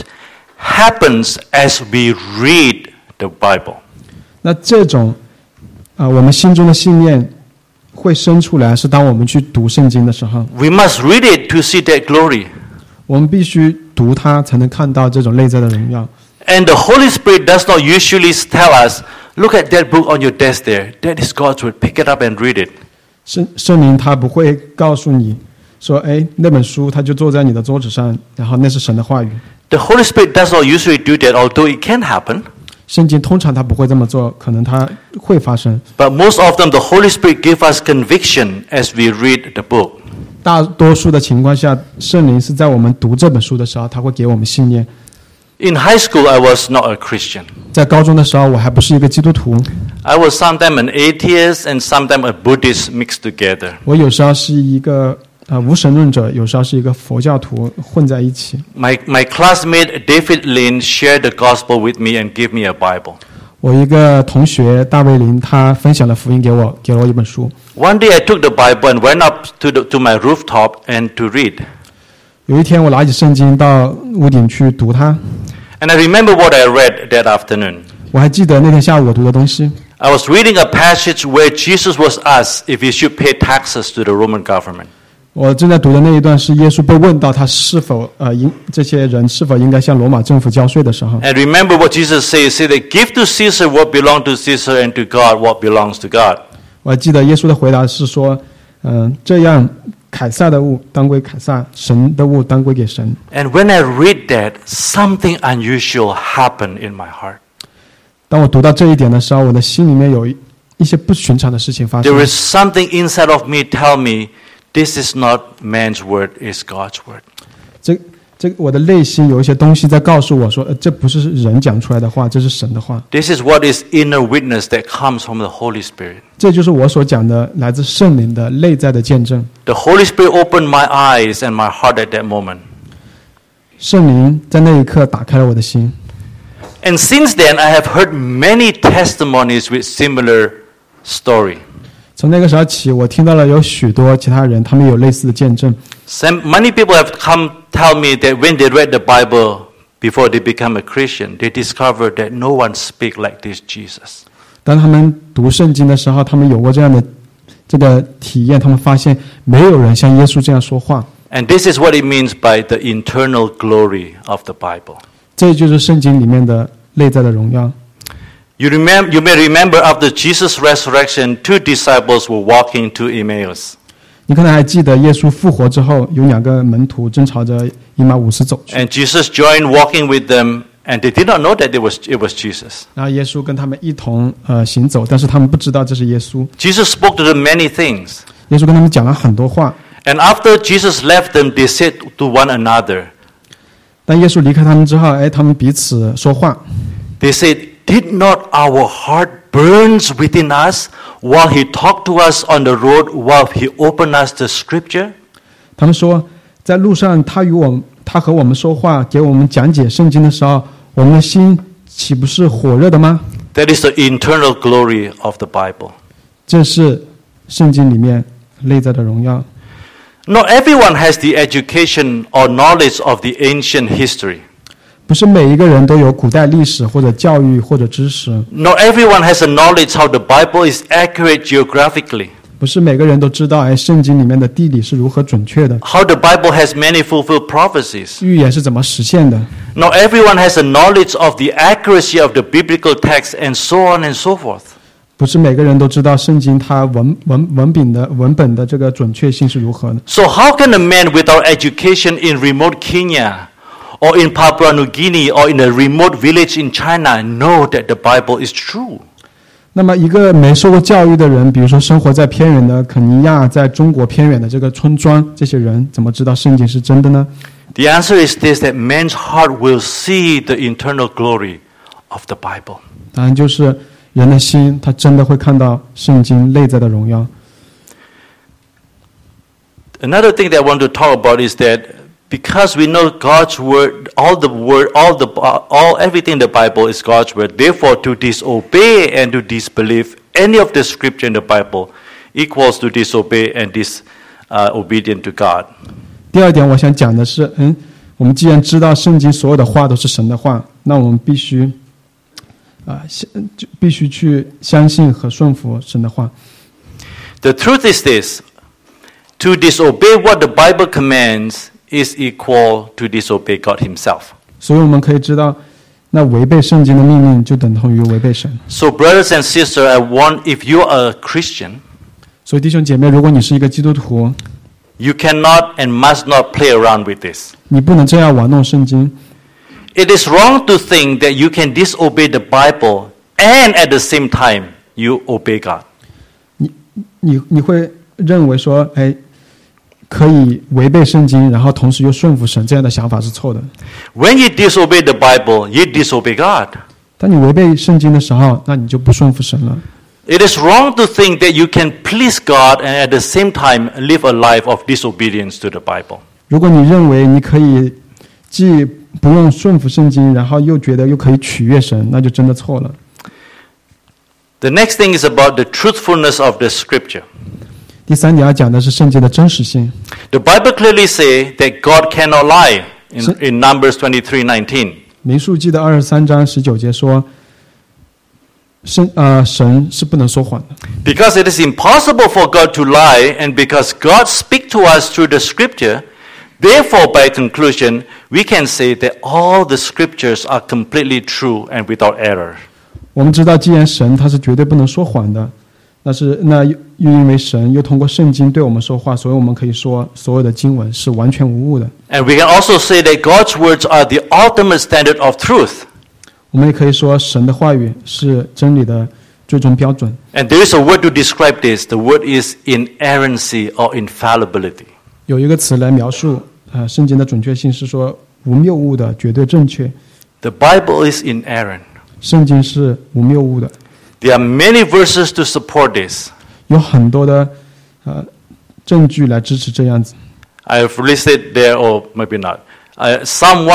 happens as we read the Bible. 那这种我们心中的信念会生出来，是当我们去读圣经的时候， We must read it to see that glory. 我们必须读它，才能看到这种内在的荣耀。 And the Holy Spirit does not usually tell us, look at that book on your desk there. That is God's word. Pick it up and read it. 圣灵他不会告诉你说，哎，那本书它就坐在你的桌子上，然后那是神的话语。 The Holy Spirit does not usually do that, although it can happen. 圣经通常他不会这么做，可能它会发生。 But most of them, the Holy Spirit gives us conviction as we read the book. 大多数的情况下，圣灵是在我们读这本书的时候，他会给我们信念。 In high school, I was not a Christian. 在高中的时候，我还不是一个基督徒， I was sometimes an atheist and sometimes a Buddhist mixed together. 我有时候是一个无神论者，有时候是一个佛教徒混在一起。 My classmate David Lin shared the gospel with me and gave me a Bible. 我一个同学大卫林，他分享了福音给我，给了我一本书。 One day I took the Bible and went up to my rooftop and to read. 有一天，我拿起圣经到屋顶去读它。 And I remember what I read that afternoon. 我还记得那天下午我读的东西。 I was reading a passage where Jesus was asked if he should pay taxes to the Roman government. 我正在读的那一段是耶稣被问到他是否这些人是否应该向罗马政府交税的时候。 And remember what Jesus said. He said that give to Caesar what belongs to Caesar and to God what belongs to God. 我还记得耶稣的回答是说，这样凯撒的物当归凯撒，神的物当归给神。 And when I read that, something unusual happened in my heart. 当我读到这一点的时候，我的心里面有一些不寻常的事情发生。 There is something inside of me tell me this is not man's word, it's God's word. 这我的内心有一些东西在告诉我说，这不是人讲出来的话，这是神的话。 This is what is inner witness that comes from the Holy Spirit. 这就是我所讲的来自圣灵的内在的见证。 The Holy Spirit opened my eyes and my heart at that moment. 圣灵在那一刻打开了我的心。 And since then, I have heard many testimonies with similar story. 从那个时候起，我听到了有许多其他人，他们有类似的见证。 Many people have come tell me that when they read the Bible before they become a Christian, they discovered that no one speaks like this Jesus. 当他们读圣经的时候，他们有过这样的这个体验，他们发现没有人像耶稣这样说话。 And this is what it means by the internal glory of the Bible. 这就是圣经里面的内在的荣耀。 You may remember after Jesus' resurrection, 2 disciples were walking to Emmaus. 你可能还记得耶稣复活之后，有2个门徒正朝着以马忤斯走去， And Jesus joined walking with them, and they did not know that it was Jesus. 然后耶稣跟他们一同行走，但是他们不知道这是耶稣。 Jesus spoke to them many things. 耶稣跟他们讲了很多话。 And after Jesus left them, they said to one another, 当耶稣离开他们之后，他们彼此说话。 they said, did not our heart burns within us while he talked to us on the road, while he opened us the scripture? 他们说，在路上他和我们说话，给我们讲解圣经的时候，我们的心岂不是火热的吗？ That is the internal glory of the Bible. 这是圣经里面内在的荣耀。 Not everyone has the education or knowledge of the ancient history. 不是每一个人都有古代历史或者教育或者知识， Not everyone has a knowledge how the Bible is accurate geographically. 不是每个人都知道圣经里面的地理是如何准确的， How the Bible has many fulfilled prophecies. 预言是怎么实现的。 Not everyone has a knowledge of the accuracy of the biblical text and so on and so forth. 不是每个人都知道圣经它文本的这个准确性是如何的。 So how can a man without education in remote Kenya or in Papua New Guinea or in a remote village in China know that the Bible is true? 那么一个没受过教育的人，比如说生活在偏远的肯尼亚，在中国偏远的这个村庄，这些人怎么知道圣经是真的呢？ The answer is this, that man's heart will see the internal glory of the Bible. 答案就是人的心，他真的会看到圣经内在的荣耀。 Another thing that I want to talk about is that Because we know God's word, everything in the Bible is God's word. Therefore, to disobey and to disbelieve any of the scripture in the Bible equals to disobey and disobedient to God. 第二点，我想讲的是，我们既然知道圣经所有的话都是神的话，那我们必须去相信和顺服神的话。 The truth is this: to disobey what the Bible commands is equal to disobey God Himself. 所以我们可以知道，那违背圣经的命令就等同于违背神。 So, brothers and sisters, I want, if you are a Christian, 所以弟兄姐妹，如果你是一个基督徒， you cannot and must not play around with this. 你不能这样玩弄圣经。 It is wrong to think that you can disobey the Bible and at the same time you obey God. 你会认为说，可以违背圣经，然后同时又顺服神，这样的想法是错的。 When you disobey the Bible, you disobey God. 当你违背圣经的时候，那你就不顺服神了。 It is wrong to think that you can please God and at the same time live a life of disobedience to the Bible. 如果你认为你可以既不用顺服圣经，然后又觉得又可以取悦神，那就真的错了。 The next thing is about the truthfulness of the Scripture. 第三点要讲的是圣经的真实性。 The Bible clearly says that God cannot lie in Numbers 23:19. 民数记的23章19节说，神是不能说谎的。 Because it is impossible for God to lie, and because God speaks to us through the Scripture, therefore, by conclusion, we can say that all the Scriptures are completely true and without error. 我们知道，既然神他是绝对不能说谎的，那又因为神又通过圣经对我们说话，所以我们可以说所有的经文是完全无误的。 And we can also say that God's words are the ultimate standard of truth. 我们也可以说神的话语是真理的最终标准。 And there is a word to describe this. The word is inerrancy or infallibility. 有一个词来描述圣经的准确性，是说无谬误的绝对正确。 The Bible is inerrant. 圣经是无谬误的。 There are many verses to support this. 有很多的证据来支持这样子。 I have listed there, or maybe not. Psalm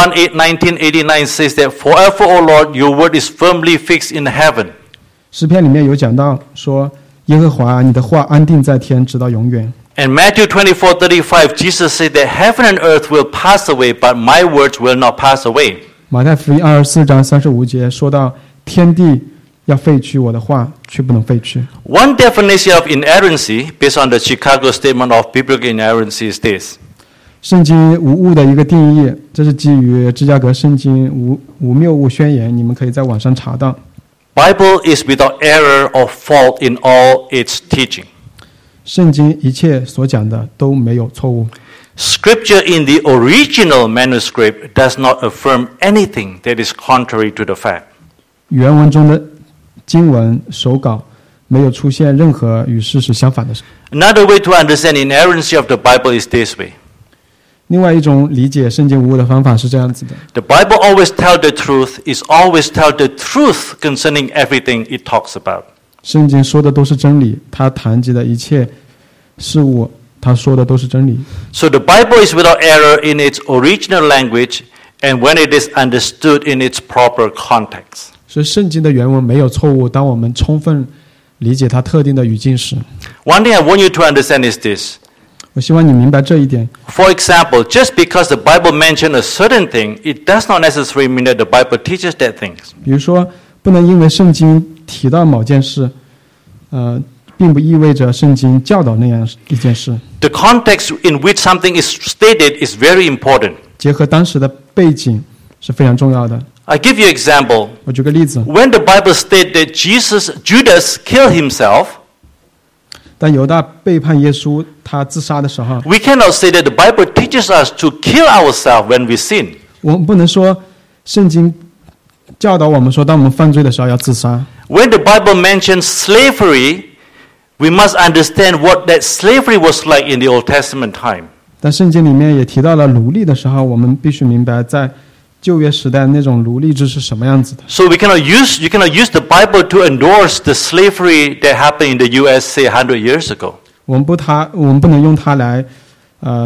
119:89 says that, "Forever, O Lord, your word is firmly fixed in heaven." 诗篇里面有讲到说，耶和华你的话安定在天，直到永远。 And Matthew 24:35, Jesus said that heaven and earth will pass away, but my words will not pass away. 马太福音24章35节说到，天地要废去，我的话却不能废去。 One definition of inerrancy, based on the Chicago Statement of Biblical Inerrancy, is this. 圣经无误的一个定义，这是基于芝加哥圣经无谬误宣言，你们可以在网上查到。 Bible is without error or fault in all its teaching. 圣经一切所讲的都没有错误。 Scripture in the original manuscript does not affirm anything that is contrary to the fact. 原文中的经文手稿没有出现任何与事实相反的事。 Another way to understand inerrancy of the Bible is this way. 另外一种理解圣经无误的方法是这样子的： The Bible always tells the truth, is always tell the truth concerning everything it talks about. 圣经说的都是真理，他谈及的一切事物，他说的都是真理。 So the Bible is without error in its original language and when it is understood in its proper context. 所以圣经的原文没有错误，当我们充分理解它特定的语境时。 One thing I want you to understand is this. 我希望你明白这一点。 For example, just because the Bible mentions a certain thing, it does not necessarily mean that the Bible teaches that thing. 比如说，不能因为圣经提到某件事，并不意味着圣经教导那样一件事。 The context in which something is stated is very important. 结合当时的背景是非常重要的。 I give you an example. 我举个例子， When the Bible states that Judas killed himself, 当犹大背叛耶稣，他自杀的时候， we cannot say that the Bible teaches us to kill ourselves when we sin. 我们不能说圣经教导我们说，当我们犯罪的时候要自杀。 When the Bible mentions slavery, we must understand what that slavery was like in the Old Testament time. 但圣经里面也提到了奴隶的时候，我们必须明白在旧约时代那种奴隶制是什么样子的。 So you cannot use the Bible to endorse the slavery that happened in the U.S. say 100 years ago. 我们不能用它来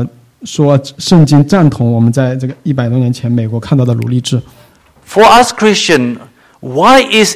说圣经赞同我们在这个100多年前美国看到的奴隶制。 For us Christian, why is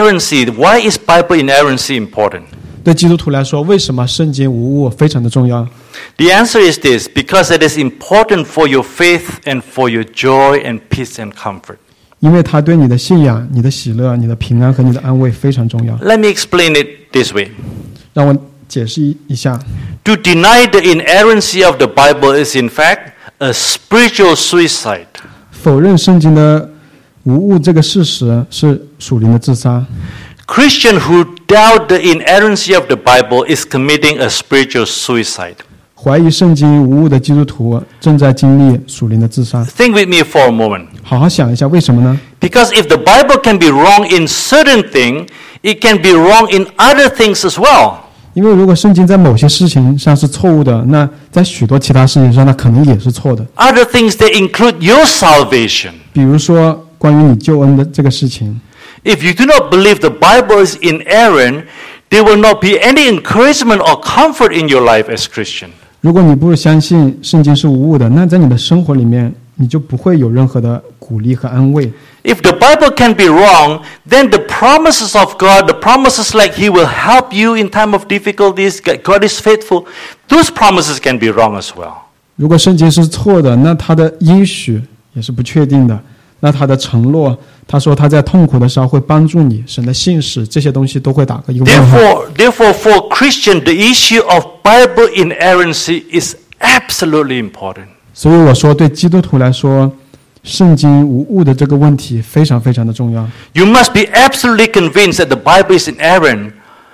Bible inerrancy important? 对基督徒来说，为什么圣经无误非常的重要？ The answer is this: because it is important for your faith and for your joy and peace and comfort. 因为它对你的信仰、你的喜乐、你的平安和你的安慰非常重要。 Let me explain it this way. 让我解释一下。 To deny the inerrancy of the Bible is in fact a spiritual suicide. 否认圣经的无误这个事实是属灵的自杀。 Christian who doubt the inerrancy of the Bible is committing a spiritual suicide. 怀疑圣经无误的基督徒正在经历属灵的自杀。 Think with me for a moment. 好好想一下，为什么呢？ Because if the Bible can be wrong in certain things, it can be wrong in other things as well. 因为如果圣经在某些事情上是错误的，那在许多其他事情上，那可能也是错的。 Other things that include your salvation. 比如说关于你救恩的这个事情。 If you do not believe the Bible is inerrant, there will not be any encouragement or comfort in your life as Christian. 如果你不相信圣经是无误的，那在你的生活里面，你就不会有任何的鼓励和安慰。 If the Bible can be wrong, then the promises of God, the promises like He will help you in time of difficulties, God is faithful, those promises can be wrong as well. 如果圣经是错的，那他的应许也是不确定的。那他的承诺，他说他在痛苦的时候会帮助你，神的信使，这些东西都会打个一个问号。 Therefore, for Christian, the issue of Bible inerrancy is absolutely important. 所以我说，对基督徒来说，圣经无误的这个问题非常非常的重要。 You must be absolutely convinced that the Bible is inerrant,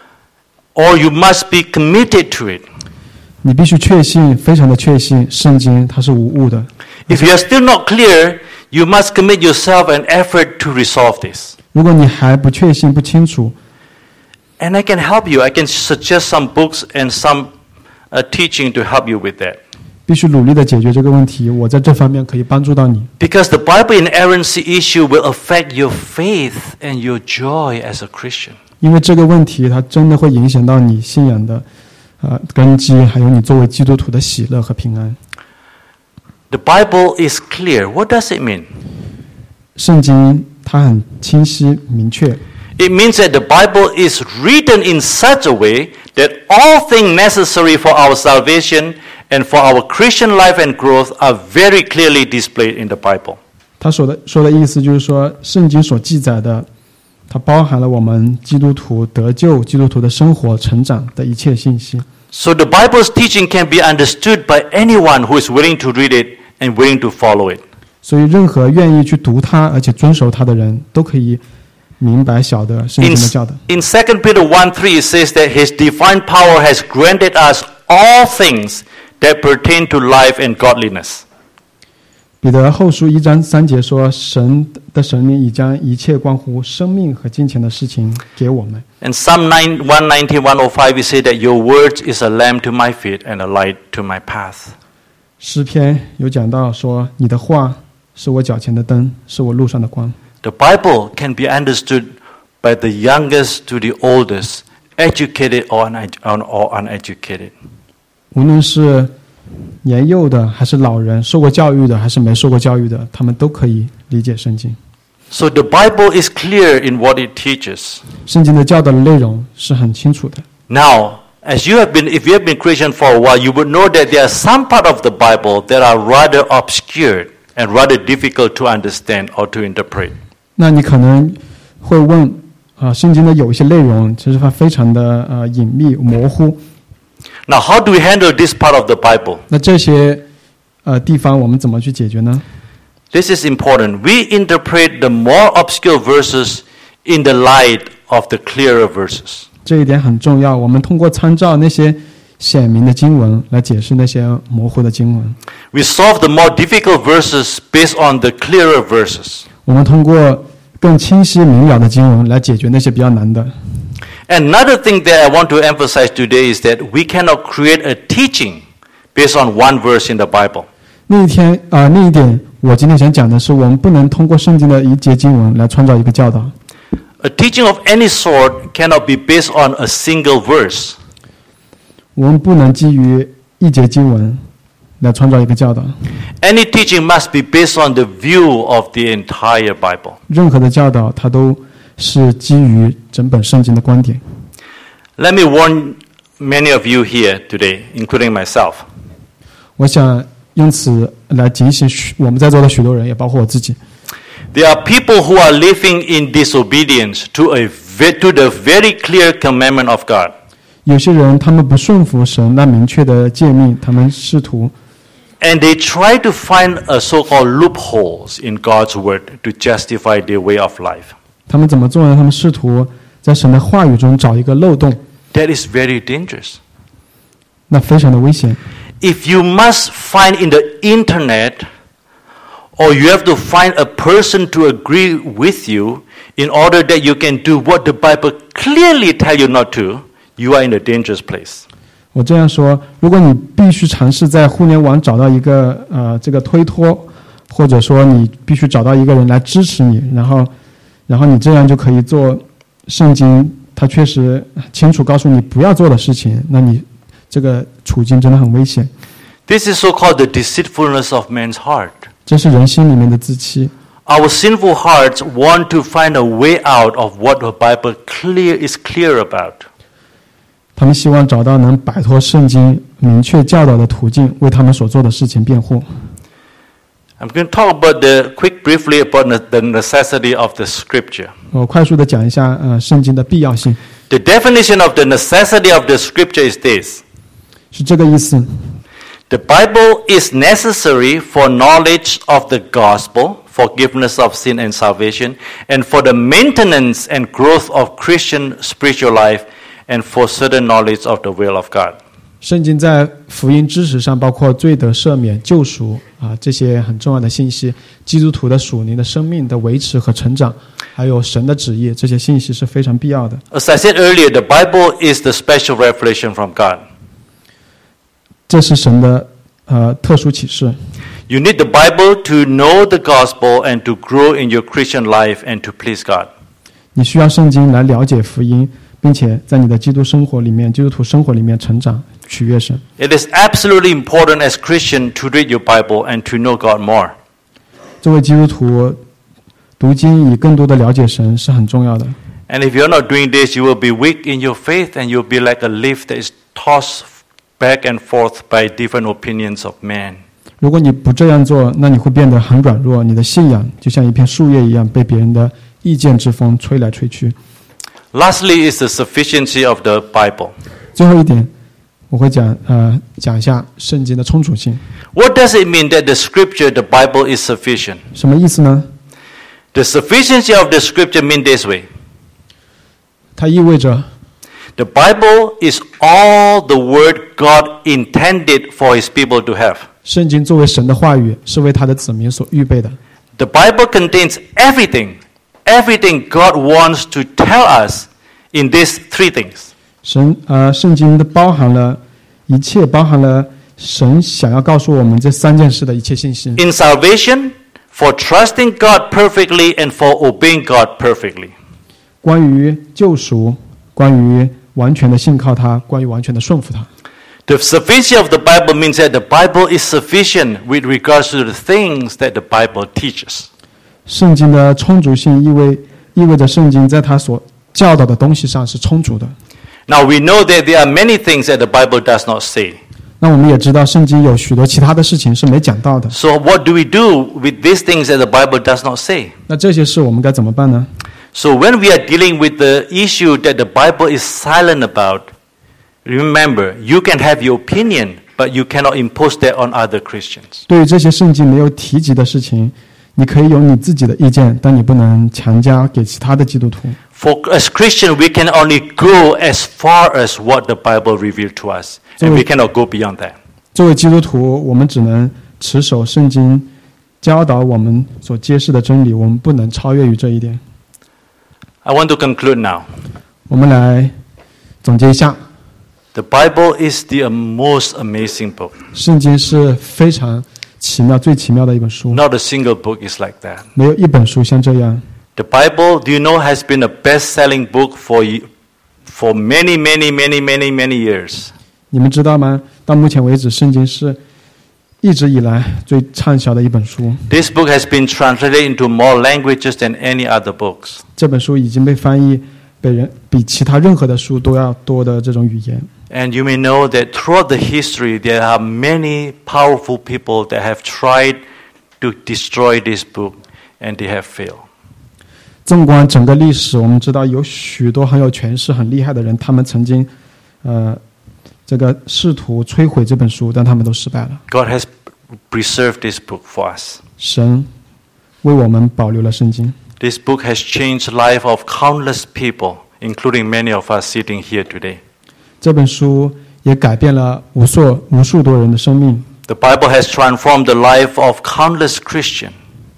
or you must be committed to it. 你必须确信，非常的确信，圣经它是无误的。 If you are still not clear, you must commit yourself an effort to resolve this. 如果你还不确信、不清楚， And I can help you. I can suggest some books and some teaching to help you with that. 必须努力的解决这个问题。我在这方面可以帮助到你。 Because the Bible inerrancy issue will affect your faith and your joy as a Christian. 因为这个问题，它真的会影响到你信仰的根基，还有你作为基督徒的喜乐和平安。 The Bible is clear. What does it mean? 圣经它很清晰明确， It means that the Bible is written in such a way that all things necessary for our salvation and for our Christian life and growth are very clearly displayed in the Bible. 他说的意思就是说，圣经所记载的，它包含了我们基督徒得救、基督徒的生活、成长的一切信息。 So the Bible's teaching can be understood by anyone who is willing to read it and willing to follow it. 所以，任何愿意去读它而且遵守它的人，都可以明白晓得圣经的教导。 In 2 Peter 1:3 it says that His divine power has granted us all things that pertain to life and godliness. 彼得后书1章3节说：“神的神灵已将一切关乎生命和金钱的事情给我们。” And Psalm 119:105 it says that your words is a lamp to my feet and a light to my path. 诗篇有讲到说：“你的话是我脚前的灯，是我路上的光。” The Bible can be understood by the youngest to the oldest, educated or uneducated. 无论是年幼的还是老人，受过教育的还是没受过教育的，他们都可以理解圣经。 So the Bible is clear in what it teaches. 圣经的教导的内容是很清楚的。 Now, if you have been Christian for a while, you would know that there are some part of the Bible that are rather obscure and rather difficult to understand or to interpret. 那你可能会问圣经的有一些内容其实它非常的隐秘模糊。 Now, how do we handle this part of the Bible? 那这些地方我们怎么去解决呢？ This is important. We interpret the more obscure verses in the light of the clearer verses. 这一点很重要。我们通过参照那些显明的经文来解释那些模糊的经文。 We solve the more difficult verses based on the clearer verses. 我们通过更清晰明了的经文来解决那些比较难的。 Another thing that I want to emphasize today is that we cannot create a teaching based on one verse in the Bible. 另一点，我今天想讲的是，我们不能通过圣经的一节经文来创造一个教导。 A teaching of any sort cannot be based on a single verse. 我们不能基于一节经文来创造一个教导。 Any teaching must be based on the view of the entire Bible. 任何的教导，它都是基于整本圣经的观点。 Let me warn many of you here today, including myself. 我想用此来警醒我们在座的许多人，也包括我自己。 There are people who are living in disobedience to the very clear commandment of God. 有些人他们不顺服神那明确的诫命，他们试图 And they try to find a so-called loopholes in God's word to justify their way of life. 他们怎么做呢？他们试图在神的话语中找一个漏洞， That is very dangerous. 那非常的危险。 If you must find in the internet, or you have to find a person to agree with you in order that you can do what the Bible clearly tells you not to, you are in a dangerous place. 我这样说，如果你必须尝试在互联网找到一个这个推脱，或者说你必须找到一个人来支持你，然后你这样就可以做圣经它确实清楚告诉你不要做的事情，那你这个处境真的很危险。 This is so-called the deceitfulness of man's heart. 这是人心里面的自欺。 Our sinful hearts want to find a way out of what the Bible is clear about. 他们希望找到能摆脱圣经明确教导的途径，为他们所做的事情辩护。 I'm going to talk about briefly about the necessity of the Scripture. 我快速的讲一下圣经的必要性。 The definition of the necessity of the Scripture is this. 是这个意思。 The Bible is necessary for knowledge of the gospel, forgiveness of sin and salvation, and for the maintenance and growth of Christian spiritual life, and for certain knowledge of the will of God. 圣经在福音知识上包括罪得赦免、救赎这些很重要的信息，基督徒的属灵的生命的维持和成长，还有神的旨意，这些信息是非常必要的。 As I said earlier, the Bible is the special revelation from God. 这是神的特殊启示。 You need the Bible to know the gospel and to grow in your Christian life and to please God. 你需要圣经来了解福音，并且在你的基督徒生活里面成长，取悦神。 It is absolutely important as Christian to read your Bible and to know God more. 作为基督徒，读经以更多的了解神是很重要的。 And if you're not doing this, you will be weak in your faith and you'll be like a leaf that is tossed back and forth by different opinions of man. 如果你不这样做，那你会变得很软弱，你的信仰就像一片树叶一样，被别人的意见之风吹来吹去。 Lastly is the sufficiency of the Bible. 最后一点，我会讲一下圣经的充足性。 What does it mean that the Scripture, the Bible, is sufficient? 什么意思呢？ The sufficiency of the Scripture means this way. 它意味着 The Bible is all the word God intended for His people to have. 圣经作为神的话语，是为他的子民所预备的。 The Bible contains everything God wants to tell us in these three things. 圣经的包含了一切，包含了神想要告诉我们这三件事的一切信息。 In salvation, for trusting God perfectly and for obeying God perfectly. 关于救赎，关于完全的信靠他，关于完全的顺服他。 The sufficiency of the Bible means that the Bible is sufficient with regards to the things that the Bible teaches. 圣经的充足性意味着圣经在他所教导的东西上是充足的。 Now we know that there are many things that the Bible does not say. 那我们也知道圣经有许多其他的事情是没讲到的。 So what do we do with these things that the Bible does not say? 那这些事我们该怎么办呢？ So when we are dealing with the issue that the Bible is silent about, remember, you can have your opinion, but you cannot impose that on other Christians. 对于这些圣经没有提及的事情，你可以有你自己的意见，但你不能强加给其他的基督徒。 For as Christians, we can only go as far as what the Bible revealed to us, and we cannot go beyond that. 作为基督徒，我们只能持守圣经教导我们所揭示的真理，我们不能超越于这一点。 I want to conclude now. 我们来总结一下， The Bible is the most amazing book. 圣经是非常奇妙、最奇妙的一本书， Not a single book is like that. 没有一本书像这样。 The Bible, do you know, has been a best-selling book for many, many, many, many, many years. 你们知道吗？到目前为止，圣经是一直以来最畅销的一本书。 This book has been translated into more languages than any other books. 这本书已经被翻译比其他任何的书都要多的这种语言。 And you may know that throughout the history, there are many powerful people that have tried to destroy this book, and they have failed. 纵观整个历史，我们知道有许多很有权势、很厉害的人，他们曾经，这个试图摧毁这本书，但他们都失败了。 God has preserved this book for us. 神为我们保留了圣经。 This book has changed the life of countless people, including many of us sitting here today. 这本书也改变了无数多人的生命。 The Bible has transformed the life of countless Christians.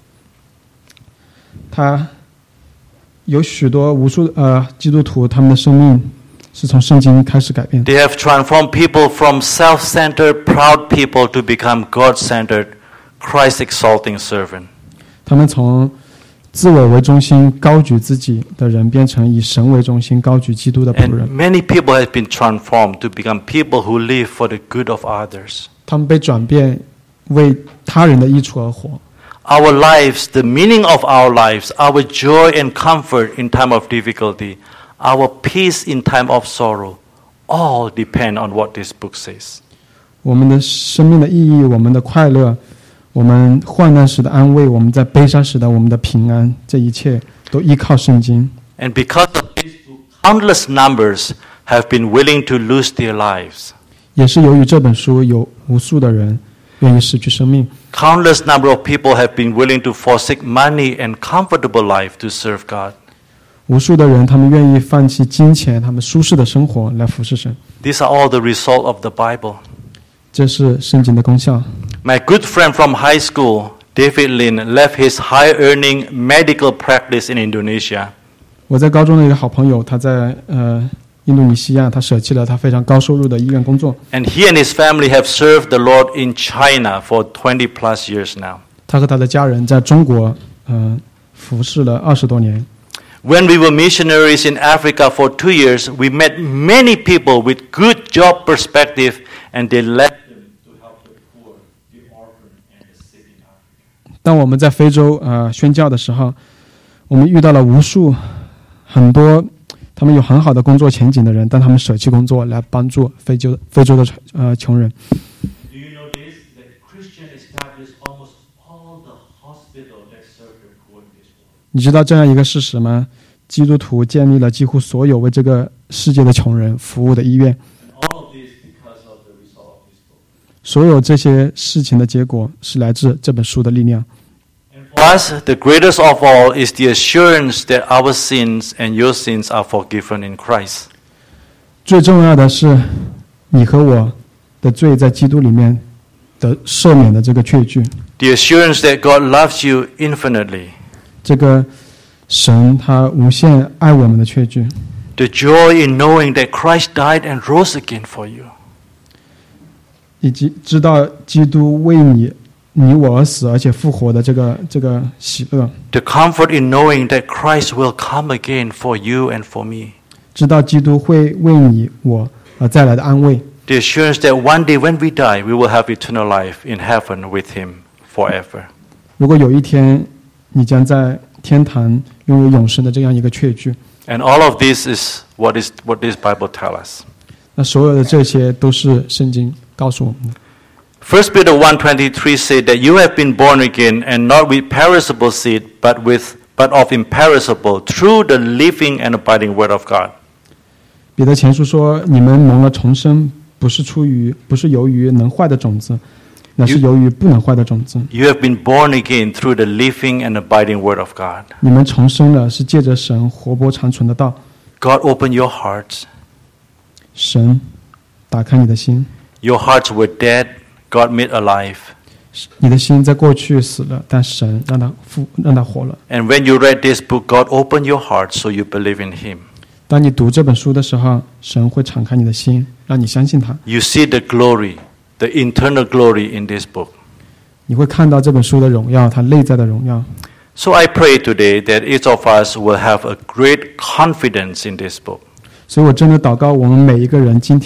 它有许多无数基督徒，他们的生命是从圣经开始改变的。 They have transformed people from self-centered, proud people to become God-centered, Christ-exalting servant. 他们从自我为中心、高举自己的人，变成以神为中心、高举基督的仆 And 人。 many people have been transformed to become people who live for the good of others. 他们被转变，为他人的益处而活。 Our lives, the meaning of our lives, our joy and comfort in time of difficulty, our peace in time of sorrow, all depend on what this book says. 我们的生命的意义，我们的快乐，我们患难时的安慰，我们在悲伤时的我们的平安，这一切都依靠圣经。 And because of this book, countless numbers have been willing to lose their lives. 也是由于这本书，有无数的人愿意失去生命， Countless number of people have been willing to forsake money and comfortable life to serve God. 无数的人他们愿意放弃金钱，他们舒适的生活来服侍神。 These are all the result of the Bible. 这是圣经的功效。 My good friend from high school, David Lin, left his high-earning medical practice in Indonesia. 我在高中的一个好朋友，他在印度尼西亚，他舍弃了他非常高收入的医院工作。 And he and his family have served the Lord in China for 20 plus years now. 他和他的家人在中国服侍了20多年。 When we were missionaries in Africa for 2 years, we met many people with good job perspective, and they left them to help the poor, the orphan, and the sick in Africa. 当我们在非洲宣教的时候，我们遇到了很多他们有很好的工作前景的人，但他们舍弃工作来帮助非洲的穷人。 Do you know this? That Christian established almost all the hospitals that serve the poor in this world. 你知道这样一个事实吗？基督徒建立了几乎所有为这个世界的穷人服务的医院。 And all of this because of the result of this book. 所有这些事情的结果是来自这本书的力量。 And for us, the greatest of all is the assurance that our sins and your sins are forgiven in Christ. 最重要的是，你和我的罪在基督里面的赦免的这个确据。 The assurance that God loves you infinitely. 这个神他无限爱我们的确据。 The joy in knowing that Christ died and rose again for you. 以及知道基督为你我而死，而且复活的这个喜乐。 The comfort in knowing that Christ will come again for you and for me. 知道基督会为你我而再来的安慰。 The assurance that one day when we die, we will have eternal life in heaven with Him forever. 如果有一天你将在天堂拥有永生的这样一个确据， And all of this is what this Bible tells us. 那所有的这些都是圣经告诉我们的。 1 Peter 1:23 said that you have been born again, and not with perishable seed, but of imperishable, through the living and abiding Word of God. 彼得前书说：“你们蒙了重生，不是由于能坏的种子，那是由于不能坏的种子。 You have been born again through the living and abiding Word of God. 你们重生了，是借着神活泼长存的道。 God opened your hearts. 神打开你的心， Your hearts were dead. God made alive. 你的心在过去死了，但神让它活了。 And when you read this book, God opened your heart so you believe in Him. 当你读这本书的时候，神会敞开你的心，让你相信他。 You see the glory, the internal glory in this book. 你会看到这本书的荣耀，它内在的荣耀。 So I pray today that each of us will have a great confidence in this book. 所以我真的祷告，我们每一个人今天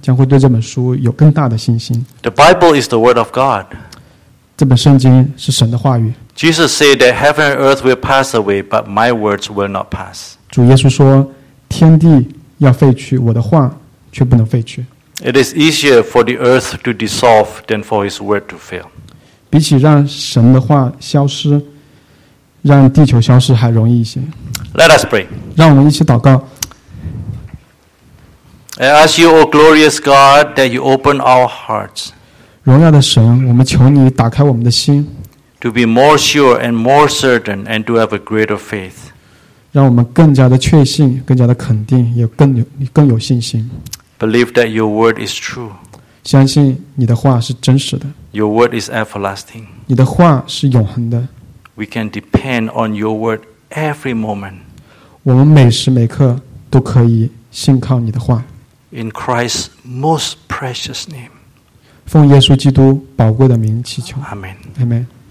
将会对这本书有更大的信心。 The Bible is the Word of God. 这本圣经是神的话语。 Jesus said that heaven and earth will pass away, but my words will not pass. 主耶稣说，天地要废去，我的话却不能废去。 It is easier for the earth to dissolve than for His word to fail. 比起让神的话消失，让地球消失还容易一些。 Let us pray. 让我们一起祷告。 I ask you, O glorious God, that you open our hearts 荣耀的神，我们求你打开我们的心， to be more sure and more certain and to have a greater faith. 让我们更加的确信，更加的肯定，也更有信心。 Believe that your word is true. 相信你的话是真实的， Your word is everlasting. 你的话是永恒的。 We can depend on your word every moment. 我们每时每刻都可以信靠你的话。 In Christ's most precious name. 奉耶稣基督宝贵的名祈求， Amen. 阿们。